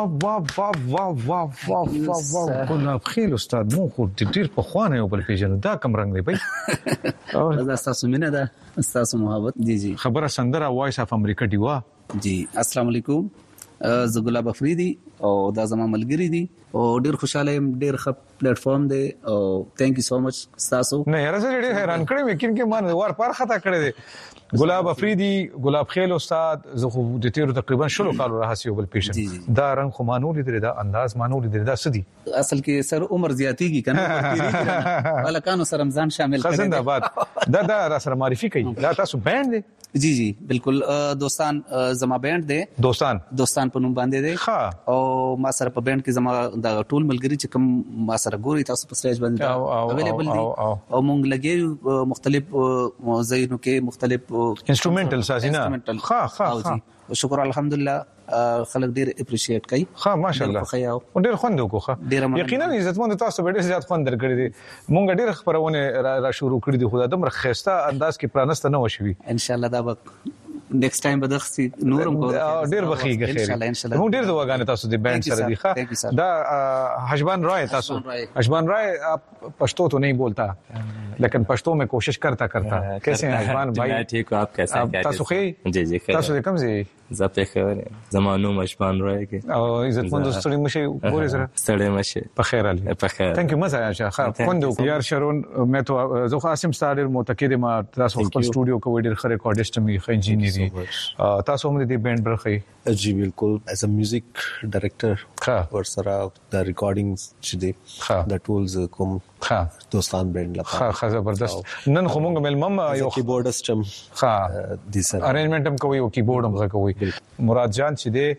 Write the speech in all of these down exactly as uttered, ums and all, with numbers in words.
واه واه واه واه واه واه واه ګلاب خیل استاد مو خو ډیر په خوانه یو بل پیژنو دا کم رنگ دی بھائی دا تاسو مینه ده تاسو محبت دي جی خبره سندره وایس اف امریکا دیوا جی السلام علیکم زه ګلاب افریدي او دا زما ملګری دي او ډیر خوشاله يم ډیر ښه پلیټ فارم دی او ثانک یو سو مچ تاسو نه یاره زه ډیر حیران کړم یقین کې مان ور پر خطا کړی دی ګلاب افریدي ګلاب خیل استاد زه خو د تیرو تقریبا شلو کالو راهسي یو بل پیشن دا رنگ خو مانول دي دا انداز مانول دي دا سدي اصل کې سر عمر زیاتیږي کنه ولکانو سره رمضان شامل کړي خزنده باد دا دا را سره معرفي کوي دا تاسو بینډ دی جی جی بالکل دوستان زما بینډ دی دوستان دوستان په نوم باندې دی او ما سره په بینډ کې زما د ټول ملګری چې کوم ما سره ګوري تاسو په سټیج باندې اویلیبل دي او مونږ لګي مختلف موضوعونو کې مختلف انسټرومنټل سازینا ها ها شکر الحمدلله خلک ډیر اپریشیټ کوي ها ماشاءالله ډیر خوند وکړه یقینا عزتمن تاسو ډیر زیات خوند درکړي دي مونږ ډیر خبرونه را شروع کړې دي خدای دمر خسته انداز کې پرانسته نه وشوي ان شاء الله دا به نیکسټ ټایم به درسي نورم کو ډیر بخیږي خیر مونږ ډیر دعاګانې تاسو د بینډ سره دي ښه دا حشبان رائے تاسو حشبان رائے پشتو تو نہیں بولتا لیکن پشتو میں کوشش کرتا کرتا کیسے ہیں حشبان بھائی میں ٹھیک ہوں آپ کیسے ہیں تاسو خیر جی جی خیر تاسو کوم زی زپه خیر زمانو مشبان رائے کې او عزت مند ستړي مشه ګوري سره ستړي مشه په خیر علي په خیر ثانک یو مزه یا خیر خوند یار شرون مې تو زه قاسم ستاره متقید ما تاسو خپل سټوډیو کې ډیر خره ریکارډیسټ مې خې انجینیری تاسو هم دې بینډ برخه جی بالکل ایز ا میوزیک ډایریکټر ور سره د ریکارډینګز چې دی د ټولز کوم ها دوستان بینډ لپاره ها زبردست نن خو مونږ ملمم یو کیبورډست هم ها دي سره ارینجمنت هم کوي او کیبورډ هم کوي مراد جان چې دی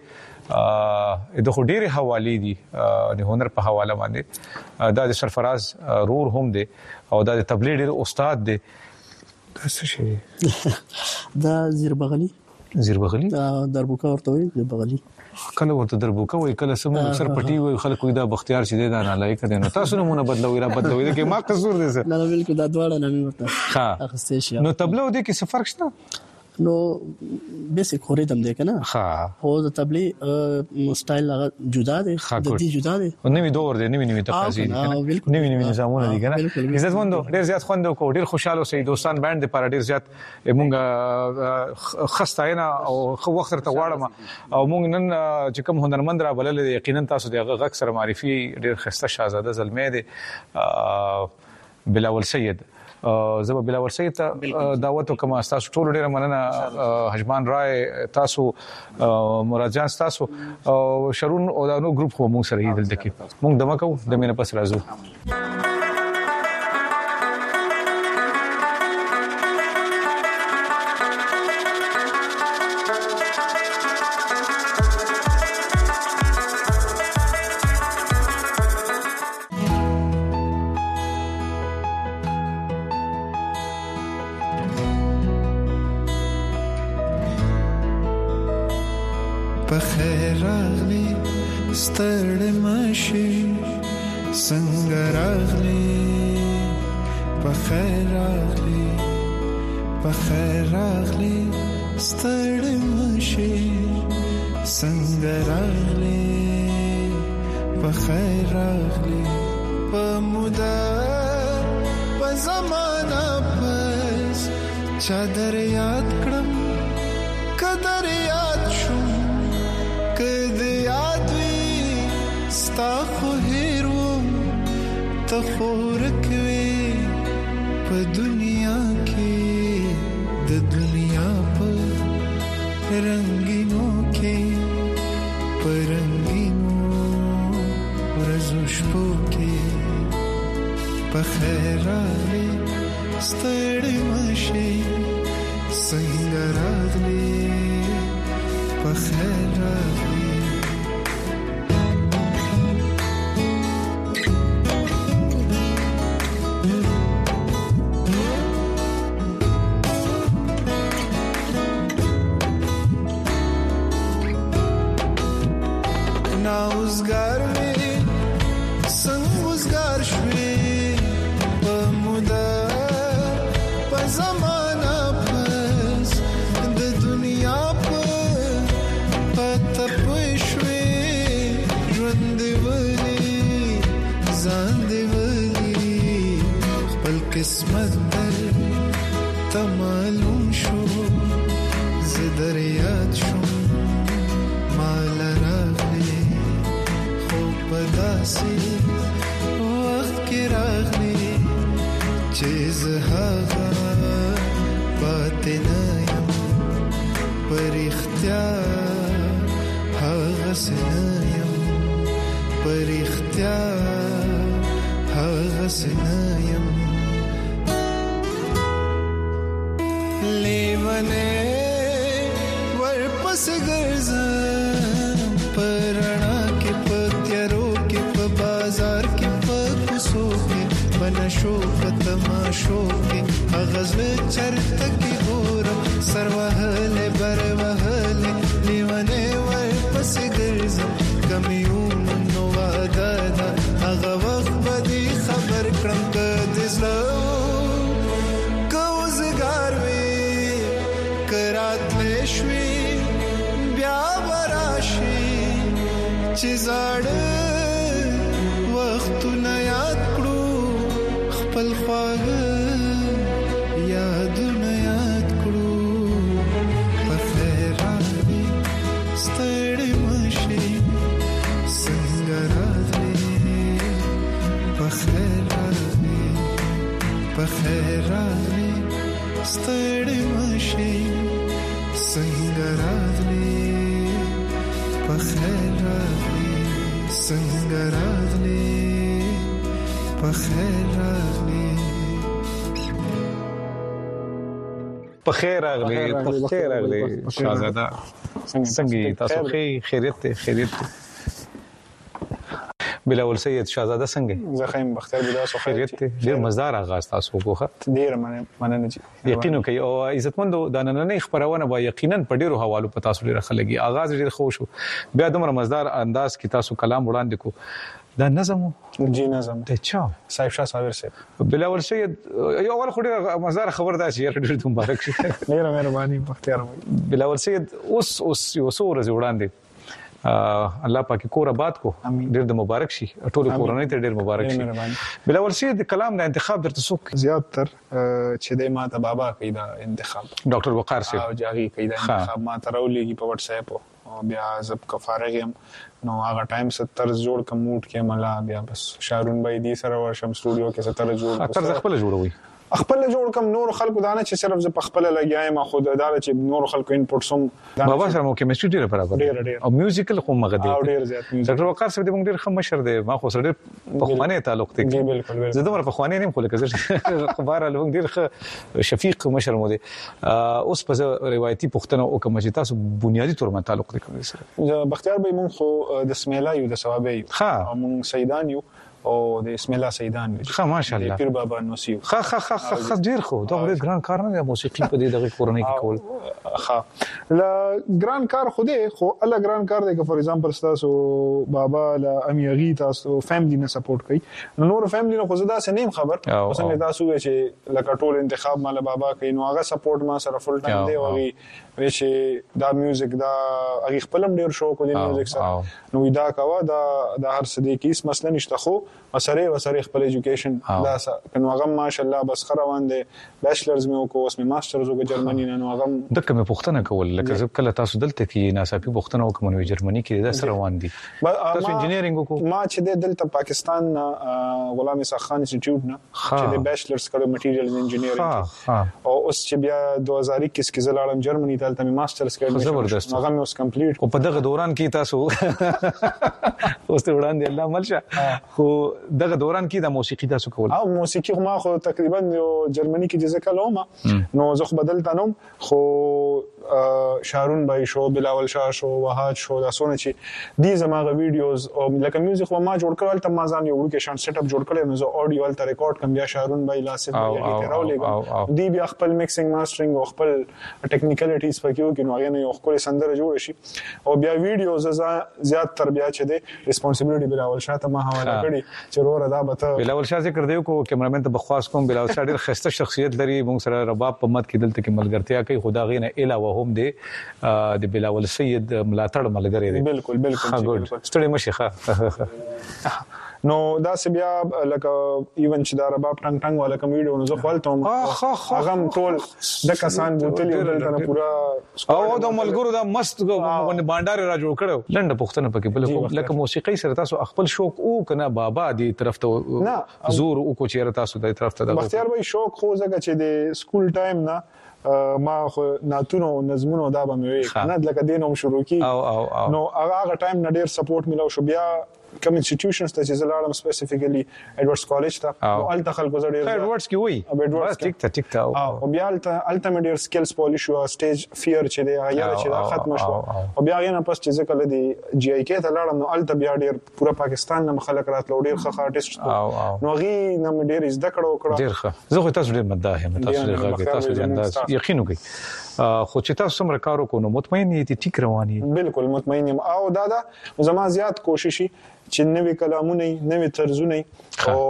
ا د خډيري حواله دي د هنر په حواله باندې دا د سرفراز رور هم دي او دا د تبلیغ ډیر استاد دي څه شي دا زیر بغلی زیر بغلی دا دربوکا ورته وي زیر بغلی کله ورته دربوکا وي کله سم سر پټي وي خلکو دا بختیار شي دا نه لای کړي نو تاسو نمونه بدلوي را بدلوي دا کې ما قصور دي نه نه بالکل دا دواړه نه ورته ها اخستې شي نو تبلیغ دي کې څه فرق شته نو بیسیک خوریدم دی کنه ها هو د تبلیغ سټایل هغه جدا دی د دې جدا دی او نوې دور دی نوې نوې تقاضې دي کنه نوې نوې نظامونه دي کنه عزت مندو ډیر زیات خوند کو ډیر خوشاله اوسئ دوستان بانډ پر ډیر زیات مونږ خستاینا او خو وخت ته واړم او مونږ نن چې کوم هنرمند را بلل یقینا تاسو دغه غک سره معرفي ډیر خسته شاهزاده زلمه دي بلاول سید زبا بلاول سید ته دعوت وکم تاسو ټول ډیر مننه حشبان رائے تاسو مراد جان تاسو شرون او دا نو ګروپ خو مونږ سره دلته کې مونږ دمه کوو د مینه پس راځو بخیر راغلی ستړی مشي څنګه راغلی بخیر راغلی بخیر راغلی ستړی مشي څنګه راغلی بخیر راغلی په موده په زمانه پس چادر یاد کړم قدر یاد شو کده یاد وی ستا خو هیروم ته خورکوي په دنیا کې د دنیا په رنگینو کې په رنگینو ورځو شپو کې په خیر راغلی ستړی مشي څنګه راغلی په خیر راغلی ناوزگار وی سنگوزگار شوی پا مودا پا زمانا پس د دنیا پا پا تپوی شوی قسمت در تمالون شو زدریات شو مال راغلی خوب بداسی وقت کی راغلی چیز هاغا باطنایم پر اختیار هاغا سنایم پر اختیار هاغا سنایم لیوانے ورپس گرزم پرانا کے پتیاروں کے بازار کے پکسوں کے بنشو پتماشو کے غزل چرت کی غورم سروہل بروہل لیوانے ورپس گرزم کمیون نوا دادا اغا وقت بدی خبر کرم کدزلو کراتلشوی بیا وراشی چیزاړه وختونه یاد کړو خپل خواږه یادونه یاد کړو په خیر راغلی ستړی مشي څنګه راغلی په خیر راغلی په خیر راغلی ستړی مشي څنګه راغلی په خیر راغلی څنګه راغلی په خیر راغلی په خیر راغلی په خیر راغلی شاهزاده څنګه تاسو خیریت خیریت بلاول سید شاهزاده څنګه زه خیم بختیار بلاسو خیریت ډیر مزدار آغاز تاسو وکړه ډیر مننه چې یقینو کوي او عزتمندو د نننې خبرونه با یقینا په ډیرو حوالو په تاسو ډیر خلګي آغاز ډیر خو شو بیا دومره مزدار انداز کې تاسو کلام وړاندې کو دا نظم جی نظم ته چا صاحب شاه صابر صاحب بلاول سید یو اول خو ډیر مزدار خبر دا چې ډیر مبارک شي ډیر مهرباني بختیار بلاول سید اوس اوس یو څو ورځې وړاندې الله پاک کور آباد کو ډیر د مبارک شي ټول کورنۍ ته ډیر مبارک شي بلاول سید کلام د انتخاب درته څوک زیات تر چې د ماته بابا کیدا انتخاب ډاکټر وقار صاحب او جاغي کیدا انتخاب ماته راولېږي په واتس اپ او بیا زب کفارغم نو هغه ټایم ستر جوړ کموټ کې ملا بیا بس شارون بای دي سره ورشم سټوډیو کې ستر جوړ ستر خپل جوړوي خپل جوړ کم نور خلکو دانه چې صرف ز خپل لګیایم خو دا چې نور خلکو انپوټ سم بابا سره مو کیمستري ډیره برابر او میوزیکل خو مغه دی او ډیر زیات ډاکټر وقار صاحب دې موږ ډیر خم مشر دی ما خو سره په خوانه تعلق دی جی بالکل زه دومره په خوانه نیم خو لکه زه خبر لوم ډیر شفیق مشر مو دی اوس په روایتي پښتنه او کوم چې تاسو بنیادی تور ما تعلق دی کوم سره بختیار به مونږ خو د سمیلا یو د ثوابې او مونږ سیدان یو او د اسم الله سیدان ښه ماشاءالله پیر بابا نوسیو ښه ښه ښه ښه ډیر خو دا ډیر ګران کار نه دی موسیقي په دې دغه کورنۍ کې کول ښه لا ګران کار خو دې خو الله ګران کار دی که فور ایگزامپل تاسو بابا لا امیغي تاسو فیملی نه سپورټ کوي نور فیملی نه خو زدا سنیم خبر څنګه تاسو چې لکه ټول انتخاب مال بابا کوي نو هغه سپورټ ما سره فل ټایم دی او ویشه دا میوزیک دا هغه خپلم ډیر شوق دی میوزیک سره نو دا کاوه دا د هر څه دی کیس مسله نشته خو وسره وسره خپل ایجوکیشن دا کنو هغه ماشاءالله بس خروان دی بیچلرز مې وکړو اوس مې ماسترز وکړ جرمني نه نو هغه دغه مې پښتنه کول لکه زه کله تاسو دلته کې ناڅاپي پښتنه وکم نو جرمني کې دا سره روان دي تاسو انجینیرینګ وکړو ما چې دلته پاکستان غلام اسحاق خان انسټیټیوټ نه چې د بیچلرز کړو میټیریلز انجینیرینګ او اوس چې بیا دوه هزار اکیس کې زلاړم جرمني ته مې ماسترز کړم هغه مې اوس کمپلیټ او په دغه دوران کې تاسو اوس ته وړاندې الله ملشه خو دغه دوران کې د موسیقي تاسو کول او موسیقي ما خو تقریبا جرمني کې جزا کلومه نو زه خو بدلته نوم خو شارون بای شو بلاول شاه شو وحاد شو دا سونه چې دي زماغه ویډیوز او لکه میوزیک و ما جوړ کړل ته ما ځان یو لوکیشن سیټ اپ جوړ کړل نو زه اډیو ول ته ریکارډ کوم بیا شارون بای لاسه بیا راولېګم دی بیا خپل میکسینګ ماسترینګ او خپل ټیکنیکلیټیز پکې وکړو هغه نه یو خپل سندره جوړ شي او بیا ویډیوز زیات تر بیا چې دی ریسپانسیبিলিټي بلاول شاه ته ما حواله کړی چې ورور ادا به بلاول شاه ذکر دیو کو کیمرامین ته بخواس کوم بلاول شاه ډیر خسته شخصیت لري موږ سره رباب په مد کې دلته کې ملګرتیا کوي خدا غینه علاوه هم دی د بلاول سید ملاتړ ملګری دی بالکل بالکل ستړي مشي ښه نو دا سی بیا لکه ایون چې دا رباب ټنګ ټنګ والا کوم ویډیو نو زه خپلتم هغه ټول د کسان بوتل دلته پورا او د ملګرو دا مست باندې بانډار را جوړ کړو لنډه پښتنه پکې بل لکه موسیقي سره تاسو خپل شوق او کنه بابا دی طرف ته زور او کو چیرې تاسو د طرف ته بختیار بھائی شوق خو زګه چې د سکول ټایم نه ما خو ناتونو نظمونو دا به مې وی نه لکه دینوم شروع کی نو هغه ټایم نه ډیر سپورټ ملو شو بیا کوم انسټیټیوشنز ته چې زلاړم سپیسیفیکلی ایډورډز کالج ته او الته خلکو زړه ډیر ایډورډز کی وای بس ټیک ته ټیک ته او بیا الته الته مې ډیر سکلز پالیش او سټیج فیر چې دی هغه چې دا ختم شو او بیا یې نه پس چې کله دی جی آی کې ته لاړم نو الته بیا ډیر پورا پاکستان نه خلک راتلو ډیر ښه آرټیست نو غي نه مې ډیر زده کړو کړو ډیر ښه زه خو تاسو ډیر مداح یم تاسو ډیر غږ تاسو ډیر انداز یقین وکړئ خو چې تاسو سم کارو کو نو مطمئن یې ټیک رواني بالکل مطمئن یم او دا دا زما زیات کوششي چې نوې کلامونه نوې طرزونه او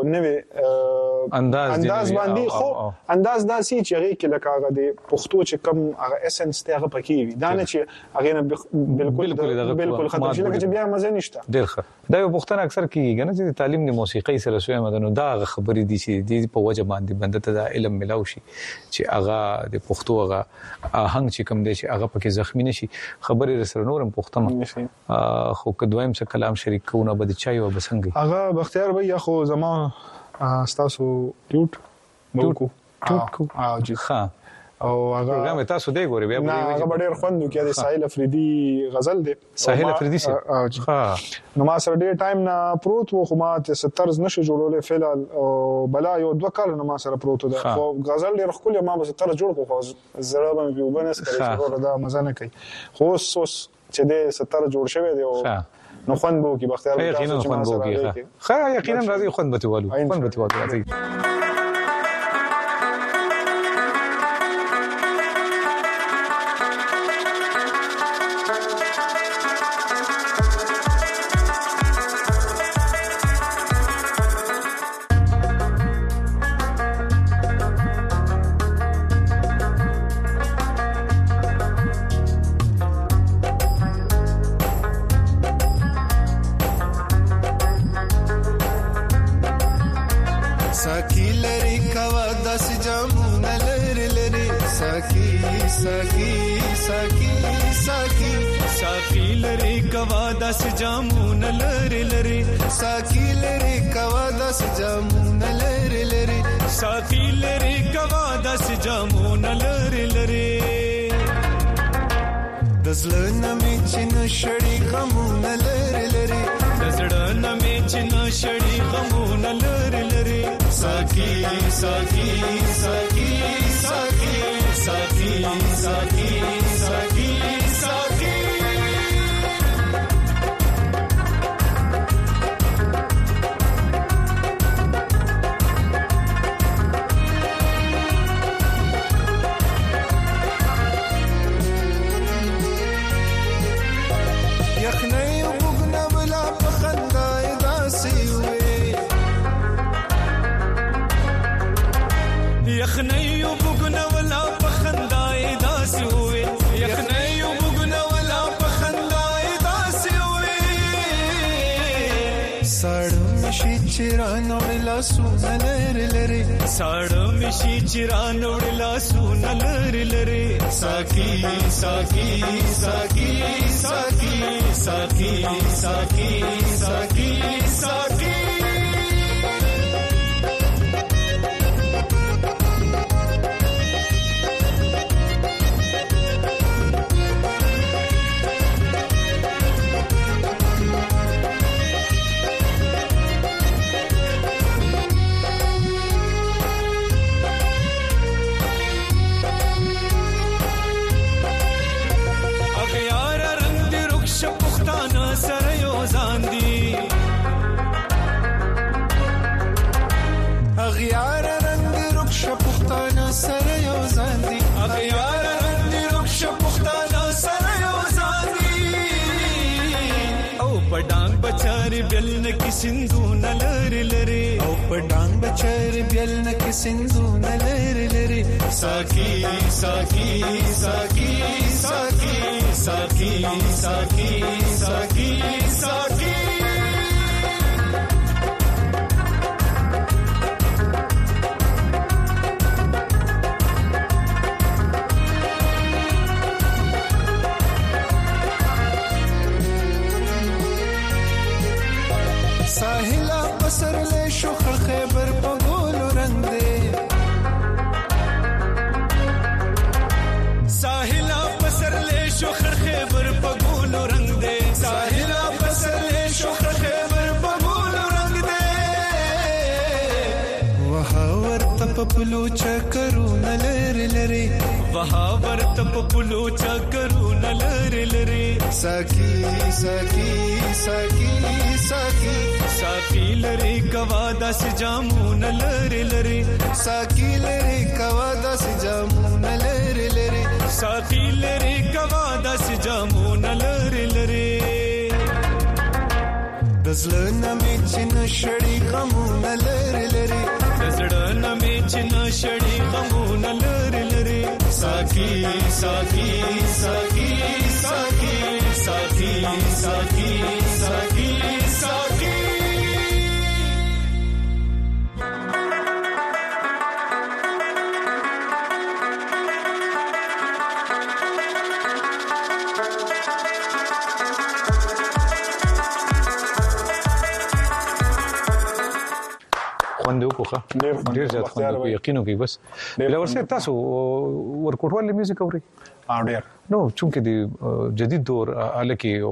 نوې انداز انداز باندې خو انداز داسي چې هغه کې لکه هغه د پښتو چې کم هغه اسنس ته هغه پکې وي دا نه چې هغه نه بالکل بالکل ختم شي لکه چې بیا مزه نشته ډیر ښه دا یو پښتنه اکثر کیږي نه چې تعلیم د موسیقي سره سوی مدنو دا خبرې دي چې د په وجه باندې بنده ته د علم ملاو شي چې هغه د پښتو هغه آهنګ چې کم دی چې هغه پکې زخمی نشي خبرې سره نورم پښتنه خو کدویم څه کلام شریک کوونه بده چای او بسنګي هغه بختیار بھائی خو زما تاسو ټوټ ټوټ ټوټ کو او جی ها او هغه پروګرام تاسو دی ګوري بیا هغه ډېر خوندو کې د ساحل افریدي غزل دی ساحل افریدي سي ها نو ما سره ډېر ټایم نه پروت و خو ما ته سترز نشو جوړولې فعل او بلا یو دوه کال نه ما سره پروت ده خو غزل ډېر خپل ما به ستر جوړ کو خو زړه باندې وبنس کړی چې دا مزه نه کوي خو اوس چې د ستر جوړ شوی دی او نو خوند بو کی بختیار یقینا خوند بو کی خا یقینا راځي خوند به تیوالو خوند به تیوالو راځي ساحلا پسر لے شو خړ خیبر په ګولو رنگ دے ساحلا پسر لے شو خړ خیبر په ګولو رنگ دے ساحلا پسر لے شو خړ خیبر په ګولو رنگ دے وهاور تپ پلو چکرو نلر لری وهاور تپ پلو چکرو نلر لری ساکی ساکی ساکی ساکی ساکی لری کوا داس جامون لری لری ساکی لری کوا داس جامون لری لری ساکی لری کوا داس جامون لری لری دزلنا می چن شړی غمون لری لری دزړنا می چن شړی غمون لری لری ساکی ساکی ساکی ساکی ساکی ساکی ساکی ساکی خوندو کوخه ډیر زیات خوندو کو یقینو کوي بس بل ورسه تاسو ورکوټوال میوزیک اوري اوري نو چونکه د جدید دور الکی او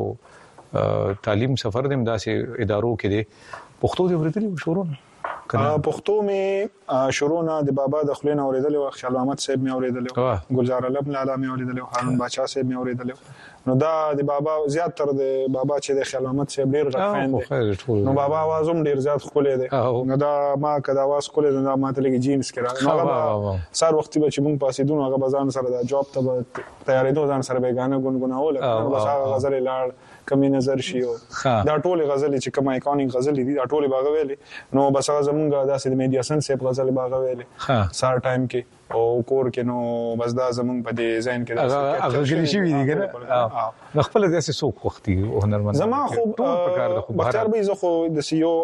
تعلیم سفر دیم داسې ادارو کې دي پښتو دی ورته شروع پښتو می شروع نه د بابا د خلینو اوریدل او خیال احمد صاحب می اوریدل گلزار علم لاله می اوریدل هارون بادشاہ صاحب می اوریدل نو دا د بابا زیات تر د بابا چې د خیال احمد صاحب ډیر غفان دي نو بابا आवाज هم ډیر زیات خولې دي نو دا ما کدا आवाज خولې دا ماته لګي جینز کړه نو هغه سار وخت به چې مونږ پاسې دونه هغه بزان سره دا جاب ته تیارې دوه ځان سره به غانه ګونګوناول بس هغه غزل لاړ کمی نظر شیو دا ټول غزل چې کومه ایکونیک غزل دي دا ټول باغ ویلې نو بس هغه زمونږ داسې د میډیاسن سیپ غزل باغ ویلې سار ټایم کې او کور کې نو بس دا زمونږ په دې ځین کې هغه غلي شي وی کنه خپل داسې سوق وختي هنرمند زما خو بختیار به زه خو د سیو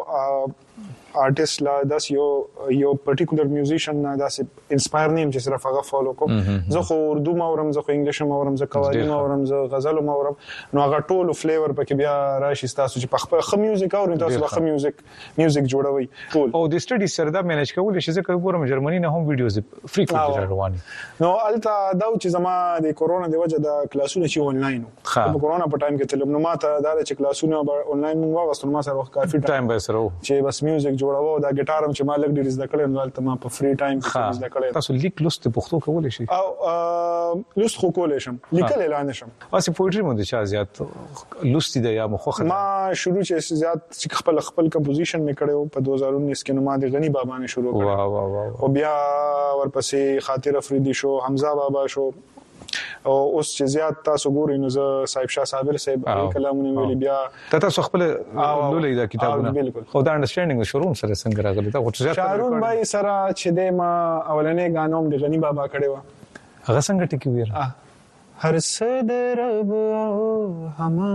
آرټیست لا داس یو یو پرټیکولر میوزیشن نه داس انسپایر نیم چې صرف هغه فالو کوم زه خو اردو ماورم زه خو انګلیش ماورم زه قوالی ماورم زه غزل ماورم نو هغه ټول فلیور پکې بیا راشي تاسو چې په خپل خ میوزیک او تاسو خ میوزیک میوزیک جوړوي ټول او د سټډي سره دا مینج کول شي ځکه ګورم جرمني نه هم ویډیوز فریکوئنټلی رواني نو الته دا چې زما د کورونا د وجه د کلاسونه چې آنلاین په کورونا په ټایم کې تلم نو ماته دا چې کلاسونه آنلاین مو واغستل ما سره وخت کافي ټایم به سره چې بس میوزیک جوړاوه دا ګټار هم چې ما لګ ډیر زده کړم نو البته ما په فری ټایم کې زده کړم تاسو لیک لوست پښتو کولای شئ او لوست خو کولای شم لیکل اعلان شم واسه پوئټری مونږ چې زیات لوست دی یا مخه ما شروع چې زیات خپل خپل کمپوزیشن مې کړو په دو هزار انیس کې نو ما د غنی بابا نه شروع کړو واه واه واه او بیا ورپسې خاطر افریدي شو حمزه بابا شو او اوس چې زیات تاسو ګورئ نو زه صاحب شاه صابر صاحب کلامونه ویلي بیا تاسو خپل لولې دا کتابونه خو دا انډرستانډینګ شروع سره څنګه راغلی دا خو زیات شارون بای سره چې د ما اولنې غانوم د غنی بابا کړي و هغه څنګه ټکی ویر هر صد رب او هم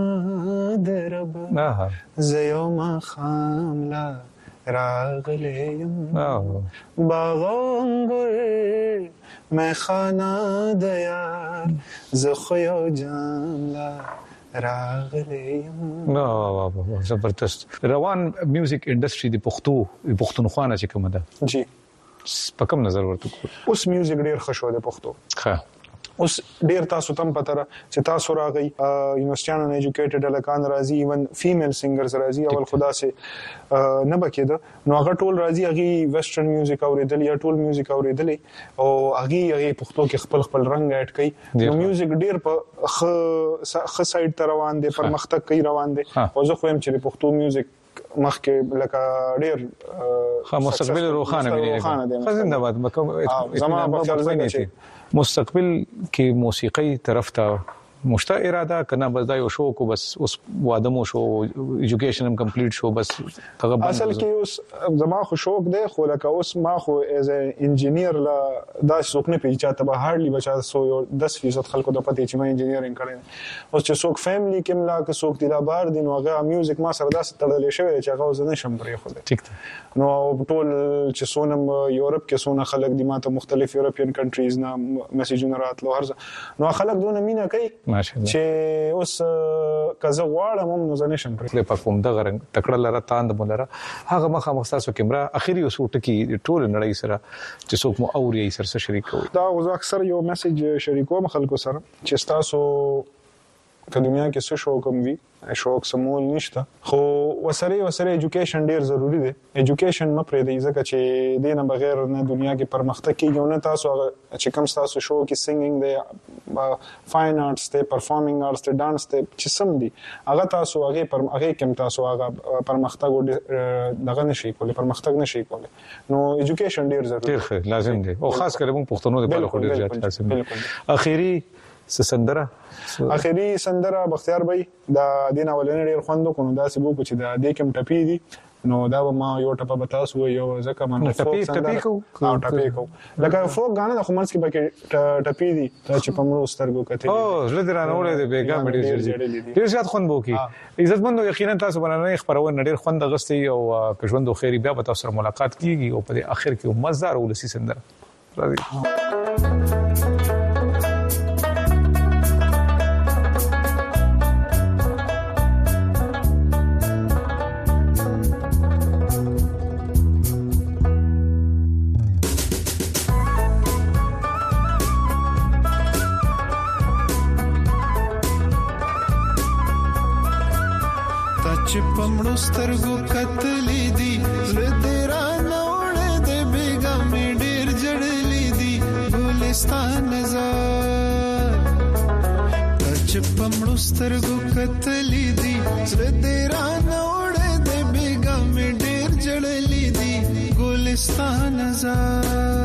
درب زيو ما خاملا راغلیم باغونګر مې خانه د یار زخیو جاملا راغلیم وا وا وا زبردست روان میوزیک انډستری د پښتو پښتونخوا نه چې کومه ده جی په کوم نظر ورته اوس میوزیک ډیر خوشو ده پښتو ښه اوس ډیر تاسو تم پته را چې تاسو راغی یونیورسيټانو نه ایجوکیټډ الکان راځي ایون فیمیل سنگرز راځي اول خدا سي نه بکیده نو هغه ټول راځي هغه ویسټرن میوزیک اوریدل یا ټول میوزیک اوریدل او هغه هغه پښتو کې خپل خپل رنگ اډ کړي نو میوزیک ډیر په خ خ سایډ ته روان دي پرمختګ کوي روان دي او زه خو هم چې پښتو میوزیک مخکې لکه ډیر خو مستقبل روخانه ویني زنده باد زما په خیال کې مستقبل کې موسیقي طرف ته مشته اراده کنه بس دا یو شو کو بس اوس واده مو شو ایجوکیشن هم کمپلیټ شو بس هغه اصل کې اوس زما خو شوق دی خو لکه اوس ما خو ایز ا انجینیر لا دا څوک نه پیچاته به هارلی بچا سو یو دس فیصد خلکو د پته چې ما انجینیرینګ کړی اوس چې څوک فیملی کې ملا که څوک دی لا بار دین هغه میوزیک ما سره داس تړلې شوی چې هغه زنه شم پرې خو ټیک نو ټول چې سونم یورپ کې سونه خلک دي ماته مختلف یورپین کنټریز نه میسجونه راتلو هرڅه نو خلک دونه مینا کوي چې اوس کزه غواړم نو زه نشم پرې په کوم دغه رنګ تکړه لره تاند مولره هغه مخه مخصاصو کیمرا اخیری اوس ټکی ټول نړۍ سره چې څوک مو اوري سره شریکو دا اوس اکثر یو میسج شریکوم خلکو سره چې تاسو په دنیا کې څه شوق کوم وي شوق سمول نشته خو وسره وسره ایجوکیشن ډیر ضروری دی ایجوکیشن نه پرې دی ځکه چې دینه بغیر نه دنیا کې پرمختګ کیږي نه تاسو چې کوم تاسو شو کې سنگینګ دی فاین آرټس ته پرفارمینګ آرټس ته ډانس ته چې سم دی هغه تاسو هغه پر هغه کوم تاسو هغه پرمختګ دغه نشي کولای پرمختګ نشي کولای نو ایجوکیشن ډیر ضروری ډیر لازم دی او خاص کر موږ پښتنو د په ډیر زیات لازم دی اخیری سندره اخیری سندره بختیار بھائی دا دین اولنې ډیر خوندو کو نو دا سبو کو چې دا د کوم ټپی دي نو دا ما یو ټپه بتاس و یو ځکه من ټپی ټپی کو او ټپی کو لکه فوک غانه د خمرس کې بکې ټپی دي چې پمړو سترګو کته او زړه درانه ولې د بیګا مډي ډیر زیات خوند بو کی عزتمن یقینا تاسو باندې خبرونه ډیر خوند غستي او کژوندو خیری بیا به تاسو سره ملاقات کیږي او په اخر کې مزدار ولسی سندره راځي پمړو سترګو کتلې دي زړه نوړې د بیګا مې ډېر جړلې دي ګلستان نظر چې پمړو سترګو کتلې دي زړه نوړې د بیګا مې ډېر جړلې دي ګلستان نظر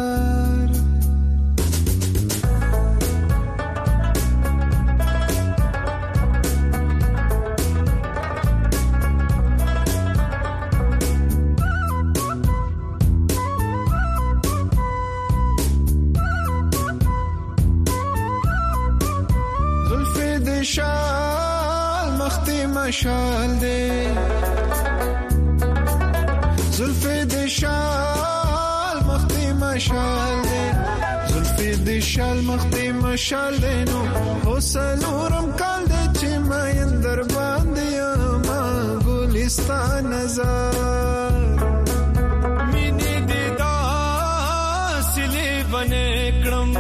شال مختی مشال دے زلفی دے شال مختی مشال دے زلفی دے شال مختی مشال دے نو حسنورم کال دے چی مایندر باندیا ما گلستان نظر مینی دے دا سلی بنے کرم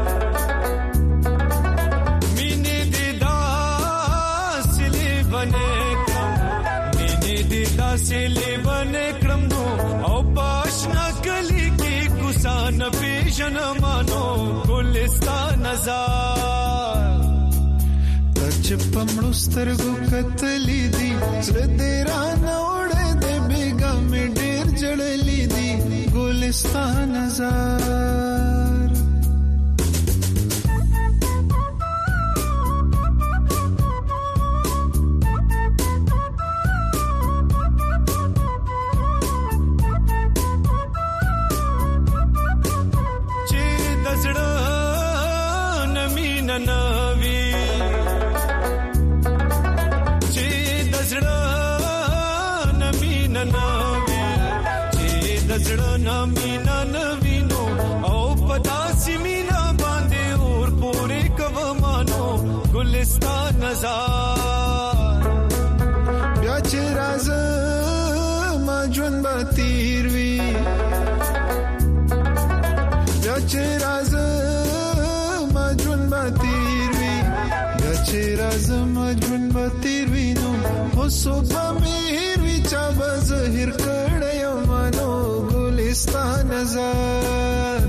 سلی بنے کرم نو او پاشنا کلی کی کسان پیشن مانو گلستان نظار تچ پمڑو سترگو کتلی دی زردیران اوڑے دے بیگا میں ڈیر جڑلی دی گلستان نظار گلستان نظار بیا چې راز ما ژوند به تیر وی بیا چې راز ما ژوند به تیر وی بیا چې راز ما ژوند به تیر وی نو اوسو به مې وی چا به زهر کړی مانو گلستان نظار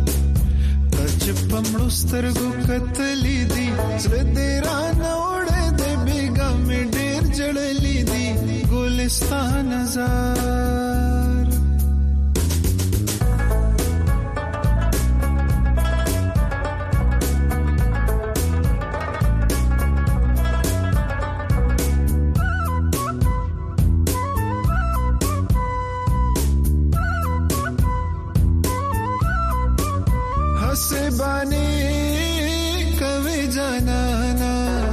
پمړو سترګو کتلې دي زړه دې رانه وړې دې بیګا مې ډېر جړلې دي ګلستان نظر حسبانی کوي جانانا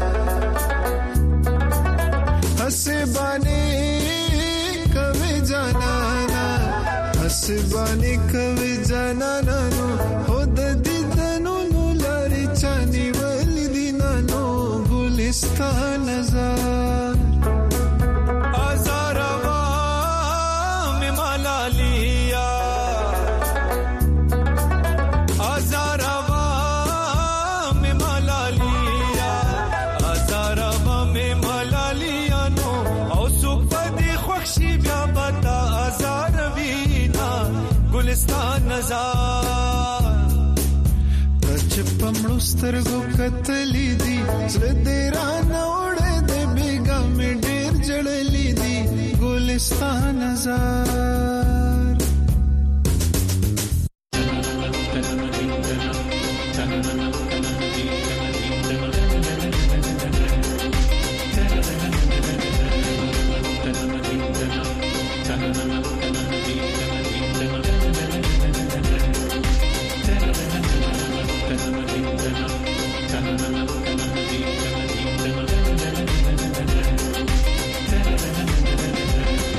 حسبانی کوي جانانا حسبانی کوي جانانا نو خود دې دنو نو لاري چاني ولې دینانو ګلستان نظر چې پمړو سترګو کتلې دي زړه دې را نوړې دې بیګا مې ډېر جړلې دي ګلستان نظر